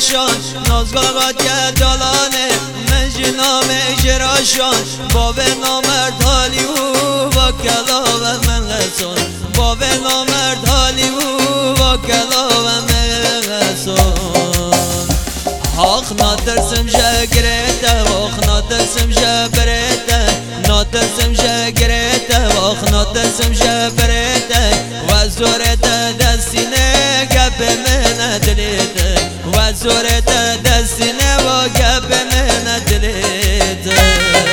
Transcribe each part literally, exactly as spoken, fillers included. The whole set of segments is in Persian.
گراشان نازگل قد دالانه من جنام جراشان باب نامرد حالی و با کلاو من غسان باب نامرد حالی و با کلاو من غسان آخ ناترسم جگرته آخ ناترسم جبرته ناترسم جگرته آخ ناترسم جبرته و زورته دستینه گپ من دلیته و زورته دستینه و گپ من دلیته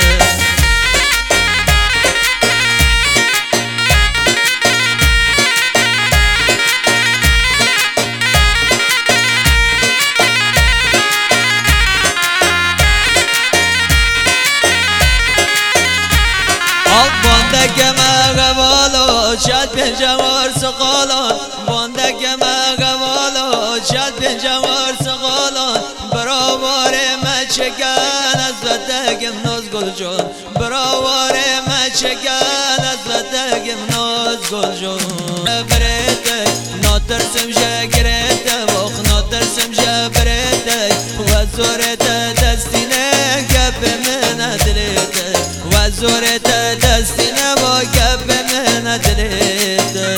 باندک مغوالا شد پنجوار سقالان باندک مغوالا شد پنجوار سقالان براوار مچگن از ودگم ناز گل جان براوار مچگن از ودگم ناز گل جان برده ناترسم جگرده واخ ناترسم جبرده و زورده دستینه گپ من دلیده و زورده دستینه و گپ من دلیده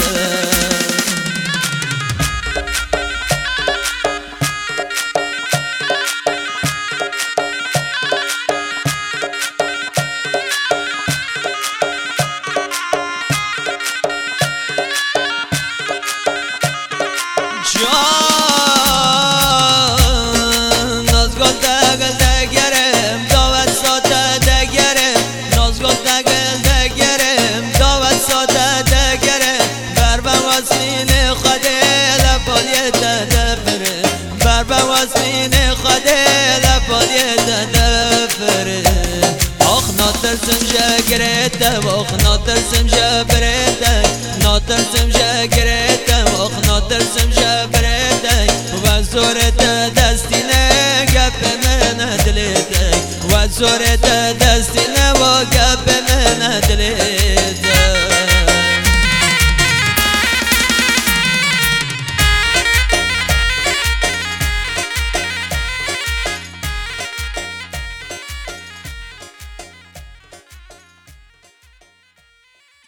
واسمین خده لپالیت دفره آخ ناترسم جگرته آخ ناترسم جبرته ناترسم جگرته آخ ناترسم جبرته و زورته دستینه گپ من دلیته و زورته دستینه و گپ من دلیته